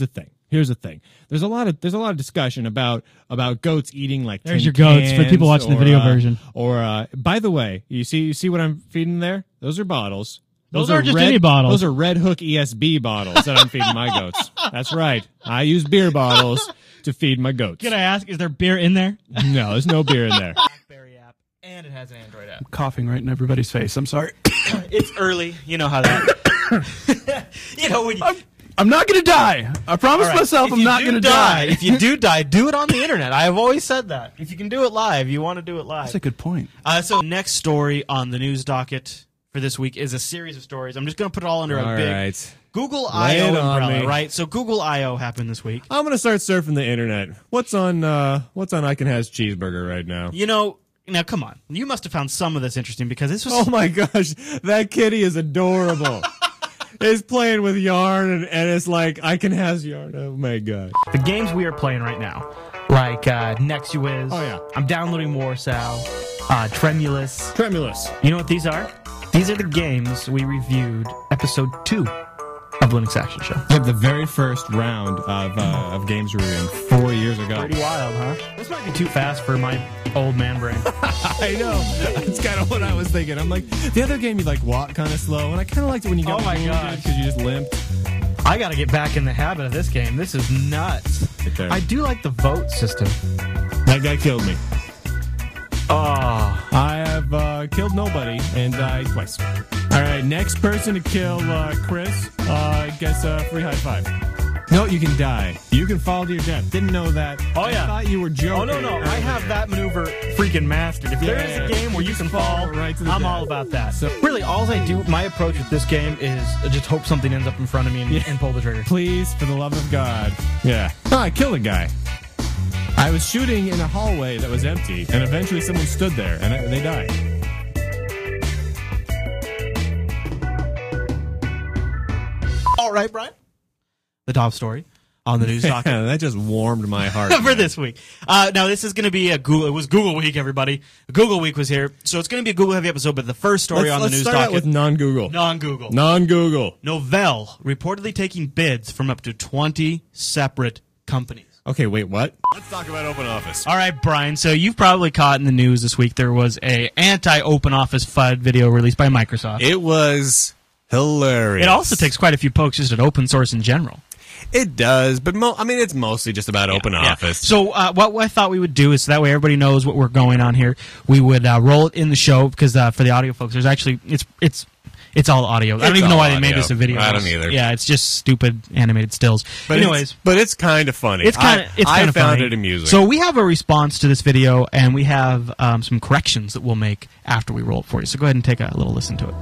Here's the thing. There's a lot of discussion about goats eating like There's tin your goats for cans people watching the video version. Or by the way, you see what I'm feeding there? Those are bottles. Those are just any bottles. Those are Red Hook ESB bottles that I'm feeding my goats. That's right. I use beer bottles to feed my goats. Can I ask, is there beer in there? No, there's no beer in there. BlackBerry app, and it has an Android app. I'm coughing right in everybody's face. I'm sorry. It's early. You know how that. You know when you, I'm not going to die. I promise myself I'm not going to die. If you do die, do it on the internet. I have always said that. If you can do it live, you want to do it live. That's a good point. So next story on the news docket for this week is a series of stories. I'm just going to put it all under a big Google I/O umbrella, right? So Google I/O happened this week. I'm gonna start surfing the internet. What's on I Can Has Cheeseburger right now? You know, now come on. You must have found some of this interesting because this was. Oh my gosh, that kitty is adorable. It's playing with yarn and it's like I Can Has yarn. Oh my god. The games we are playing right now, like Nexuiz. Oh yeah. I'm downloading Warsaw. Tremulous. You know what these are? These are the games we reviewed episode 2 of Linux Action Show. Yeah, the very first round of games reviewing 4 years ago. Pretty wild, huh? This might be too fast for my old man brain. I know. That's kind of what I was thinking. I'm like, the other game you like walk kind of slow, and I kind of liked it when you got because you just limped. I got to get back in the habit of this game. This is nuts. Okay. I do like the vote system. That guy killed me. Oh. I have killed nobody and died twice. All right, next person to kill Chris gets a free high five. No, you can die. You can fall to your death. Didn't know that. Oh, yeah. I thought you were joking. Oh, no. I have that maneuver freaking mastered. If there is a game where you can fall, right to the I'm death. all about that. So, really, all I do, my approach with this game is just hope something ends up in front of me and pull the trigger. Please, for the love of God. Yeah. Oh, I killed a guy. I was shooting in a hallway that was empty, and eventually someone stood there, and they died. All right, Brian. The top story on the news docket. That just warmed my heart. For this week. Now, this is going to be it was Google Week, everybody. Google Week was here, so it's going to be a Google-heavy episode, but the first story on the news start docket. Out with non-Google. Non-Google. Novell reportedly taking bids from up to 20 separate companies. Okay, wait, what? Let's talk about OpenOffice. All right, Brian, so you've probably caught in the news this week there was a anti-OpenOffice FUD video released by Microsoft. It was hilarious. It also takes quite a few pokes just at open source in general. It does, but it's mostly just about OpenOffice. Yeah. So what I thought we would do is so that way everybody knows what we're going on here. We would roll it in the show because for the audio folks, there's actually it's all audio. I don't even know why they made this a video. I don't either. Yeah, it's just stupid animated stills. But anyways, it's kind of funny. I found it amusing. So we have a response to this video, and we have some corrections that we'll make after we roll it for you. So go ahead and take a little listen to it.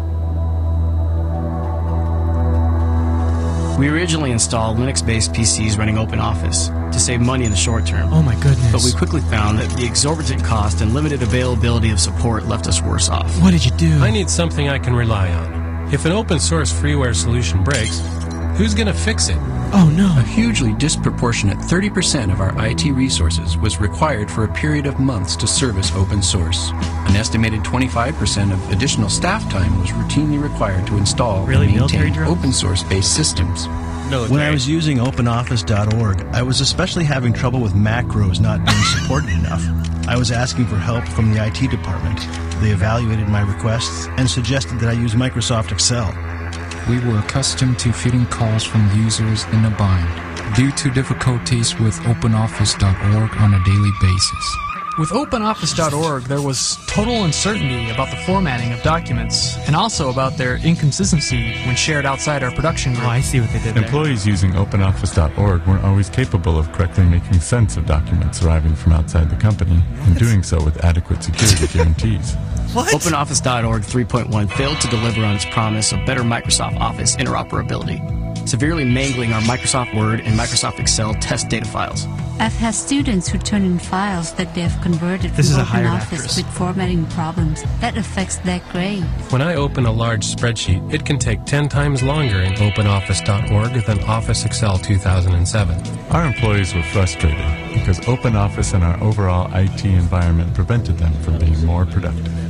We originally installed Linux-based PCs running OpenOffice to save money in the short term. Oh my goodness. But we quickly found that the exorbitant cost and limited availability of support left us worse off. What did you do? I need something I can rely on. If an open source freeware solution breaks, who's going to fix it? Oh no. A hugely disproportionate 30% of our IT resources was required for a period of months to service open source. An estimated 25% of additional staff time was routinely required to install and maintain open source-based systems. When I was using OpenOffice.org, I was especially having trouble with macros not being supported enough. I was asking for help from the IT department. They evaluated my requests and suggested that I use Microsoft Excel. We were accustomed to fielding calls from users in a bind due to difficulties with OpenOffice.org on a daily basis. With OpenOffice.org, there was total uncertainty about the formatting of documents, and also about their inconsistency when shared outside our production group. Oh, I see what they did there. Employees using OpenOffice.org weren't always capable of correctly making sense of documents arriving from outside the company, and doing so with adequate security guarantees. What? OpenOffice.org 3.1 failed to deliver on its promise of better Microsoft Office interoperability, severely mangling our Microsoft Word and Microsoft Excel test data files. I've had students who turn in files that they have converted from OpenOffice with formatting problems. That affects their grade. When I open a large spreadsheet, it can take 10 times longer in OpenOffice.org than Office Excel 2007. Our employees were frustrated because OpenOffice and our overall IT environment prevented them from being more productive.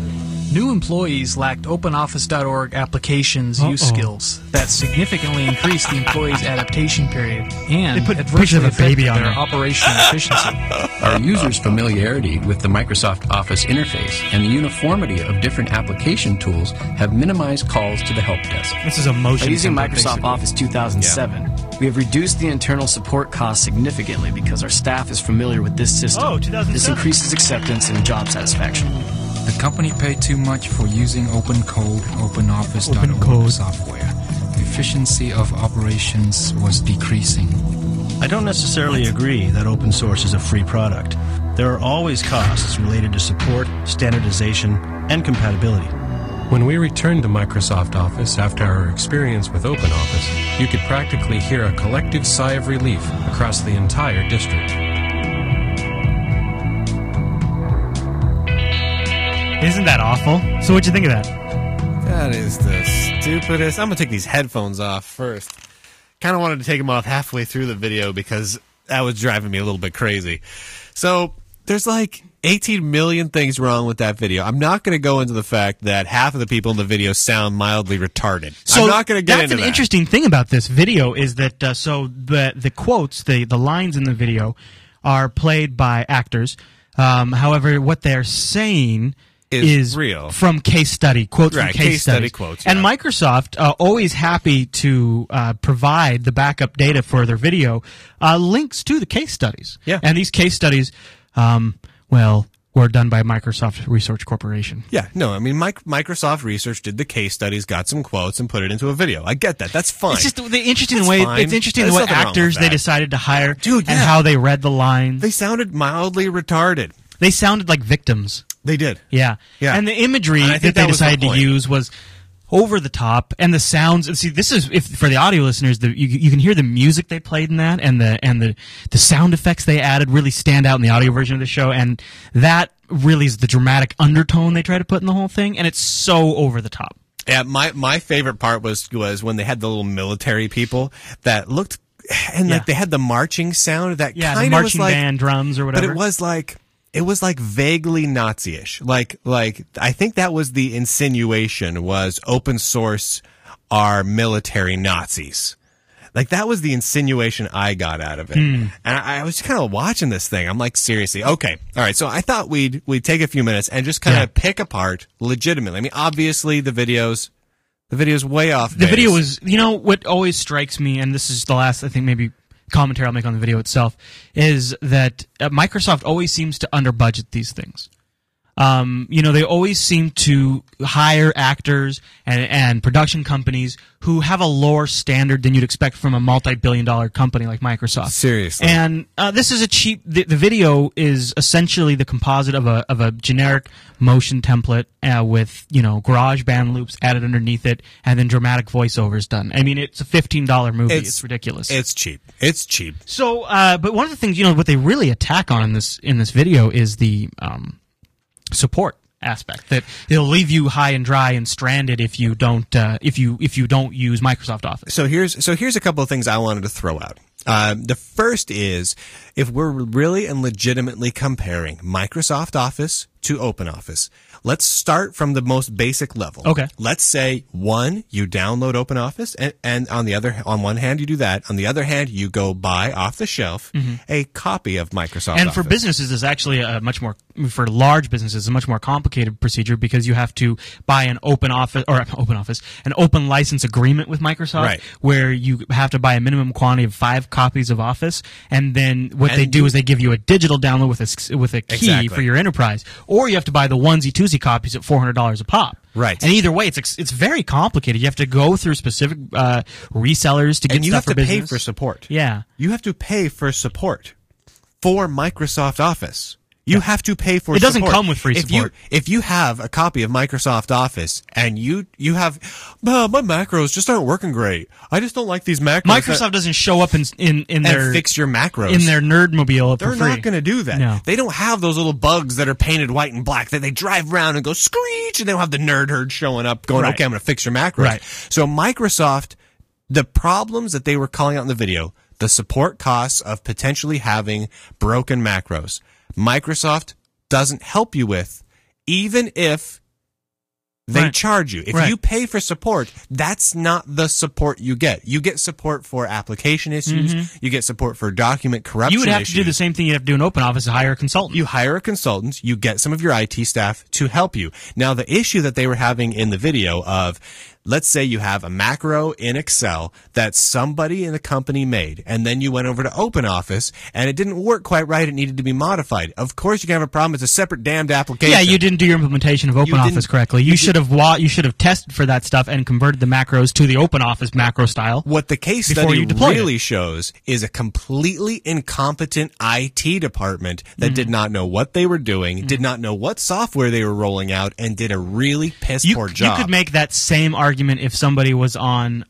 New employees lacked OpenOffice.org applications use skills that significantly increased the employee's adaptation period and adversely affected their operational efficiency. Our users' familiarity with the Microsoft Office interface and the uniformity of different application tools have minimized calls to the help desk. This is a motion. By using Microsoft Office 2007, we have reduced the internal support costs significantly because our staff is familiar with this system. Oh, 2007. This increases acceptance and job satisfaction. The company paid too much for using OpenCode, OpenOffice.org software. The efficiency of operations was decreasing. I don't necessarily agree that open source is a free product. There are always costs related to support, standardization, and compatibility. When we returned to Microsoft Office after our experience with OpenOffice, you could practically hear a collective sigh of relief across the entire district. Isn't that awful? So what'd you think of that? That is the stupidest. I'm going to take these headphones off first. Kind of wanted to take them off halfway through the video because that was driving me a little bit crazy. So there's like 18 million things wrong with that video. I'm not going to go into the fact that half of the people in the video sound mildly retarded. So I'm not going to get into that. That's an interesting thing about this video is that the quotes, the lines in the video are played by actors. However, what they're saying is real from case study quotes, from case study quotes, and Microsoft always happy to provide the backup data for their video links to the case studies. Yeah, and these case studies, were done by Microsoft Research Corporation. Yeah, no, I mean Microsoft Research did the case studies, got some quotes, and put it into a video. I get that. That's fine. It's just the interesting way. It's interesting the way actors they decided to hire, and how they read the lines. They sounded mildly retarded. They sounded like victims. They did. Yeah. And the imagery that they decided to use was over the top, and the sounds. And see, this is for the audio listeners, you can hear the music they played in that, and the sound effects they added really stand out in the audio version of the show, and that really is the dramatic undertone they try to put in the whole thing, and it's so over the top. Yeah, my favorite part was when they had the little military people that looked, and like they had the marching sound that kind the of marching was like band drums or whatever. But it was like vaguely Nazi-ish. Like I think that was the insinuation, was open source are military Nazis. Like that was the insinuation I got out of it. And I was kind of watching this thing. I'm like, seriously, okay, all right. So I thought we'd take a few minutes and just kind of pick apart legitimately. I mean, obviously the video's way off base. The video was, what always strikes me, and this is the last, I think, maybe commentary I'll make on the video itself, is that Microsoft always seems to under-budget these things. They always seem to hire actors and production companies who have a lower standard than you'd expect from a multi-billion-dollar company like Microsoft. Seriously. And this is a cheap. The video is essentially the composite of a generic motion template with GarageBand loops added underneath it, and then dramatic voiceovers done. I mean, it's a $15 movie. It's ridiculous. It's cheap. It's cheap. So, but one of the things what they really attack on in this video is the support aspect, that it'll leave you high and dry and stranded if you don't if you don't use Microsoft Office. So here's a couple of things I wanted to throw out. The first is, if we're really and legitimately comparing Microsoft Office to OpenOffice, let's start from the most basic level. Okay. Let's say, one, you download OpenOffice, and on one hand you do that. On the other hand, you go buy off the shelf a copy of Microsoft Office. And for businesses, it's actually for large businesses, a much more complicated procedure, because you have to buy an an open license agreement with Microsoft, right, where you have to buy a minimum quantity of 5 copies of Office, and then what they do is they give you a digital download with a key for your enterprise, or you have to buy the onesie-twosie copies at $400 a pop. Right. And either way, it's very complicated. You have to go through specific resellers to get stuff for business. And you have to pay for support. Yeah. You have to pay for support for Microsoft Office. You have to pay for support. It doesn't come with free support. If you have a copy of Microsoft Office and you have, my macros just aren't working great. I just don't like these macros. Microsoft doesn't show up in their and fix your macros in their Nerdmobile. They're not going to do that. No. They don't have those little bugs that are painted white and black that they drive around and go screech, and they don't have the nerd herd showing up going, okay, I'm going to fix your macros. Right. So Microsoft, the problems that they were calling out in the video, the support costs of potentially having broken macros, Microsoft doesn't help you with, even if They charge you. If you pay for support, that's not the support you get. You get support for application issues. You get support for document corruption You would have issues. to do the same thing you'd have to do in OpenOffice, hire a consultant. You hire a consultant, you get some of your IT staff to help you. Now, the issue that they were having in the video of, let's say you have a macro in Excel that somebody in the company made, and then you went over to OpenOffice, and it didn't work quite right. It needed to be modified. Of course, you can have a problem. It's a separate damned application. Yeah, you didn't do your implementation of OpenOffice correctly. You should have tested for that stuff and converted the macros to the OpenOffice macro style. What the case study really shows is a completely incompetent IT department that did not know what they were doing, did not know what software they were rolling out, and did a really piss-poor job. You could make that same argument if somebody was on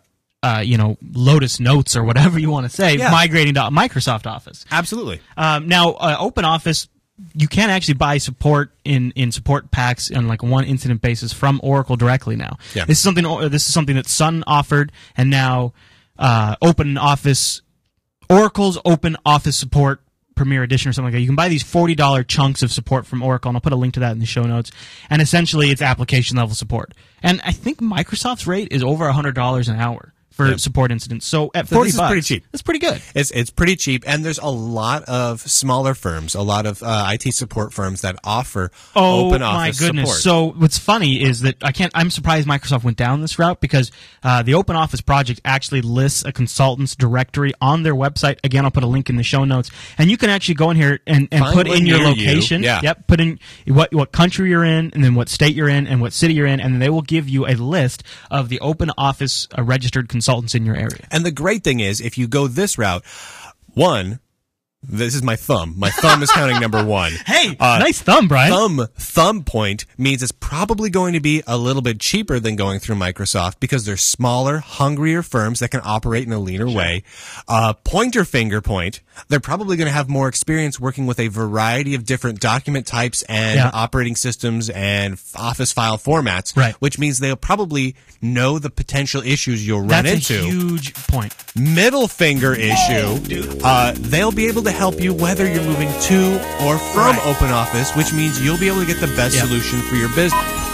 Lotus Notes or whatever you want to say, migrating to Microsoft Office. Absolutely. Now, OpenOffice, you can actually buy support in support packs on like one incident basis from Oracle directly now. Yeah. This is something that Sun offered, and now Oracle's Open Office Support Premier Edition or something like that. You can buy these $40 chunks of support from Oracle, and I'll put a link to that in the show notes. And essentially, it's application level support. And I think Microsoft's rate is over $100 an hour for support incidents. So at $40, this is pretty cheap. That's pretty good. It's pretty cheap, and there's a lot of smaller firms, a lot of IT support firms that offer open office my goodness. support. So what's funny is that I'm surprised Microsoft went down this route, because the Open Office project actually lists a consultant's directory on their website. Again, I'll put a link in the show notes, and you can actually go in here and put in your location. Yep, put in what country you're in, and then what state you're in, and what city you're in, and then they will give you a list of the Open Office registered consultants in your area. And the great thing is, if you go this route, this is my thumb. My thumb is counting number one. Hey, nice thumb, Brian. Thumb point means it's probably going to be a little bit cheaper than going through Microsoft, because they're smaller, hungrier firms that can operate in a leaner way. Pointer finger point, they're probably going to have more experience working with a variety of different document types and operating systems and Office file formats, which means they'll probably know the potential issues you'll run into. That's a huge point. Middle finger issue, they'll be able to help you whether you're moving to or from OpenOffice, which means you'll be able to get the best solution for your business.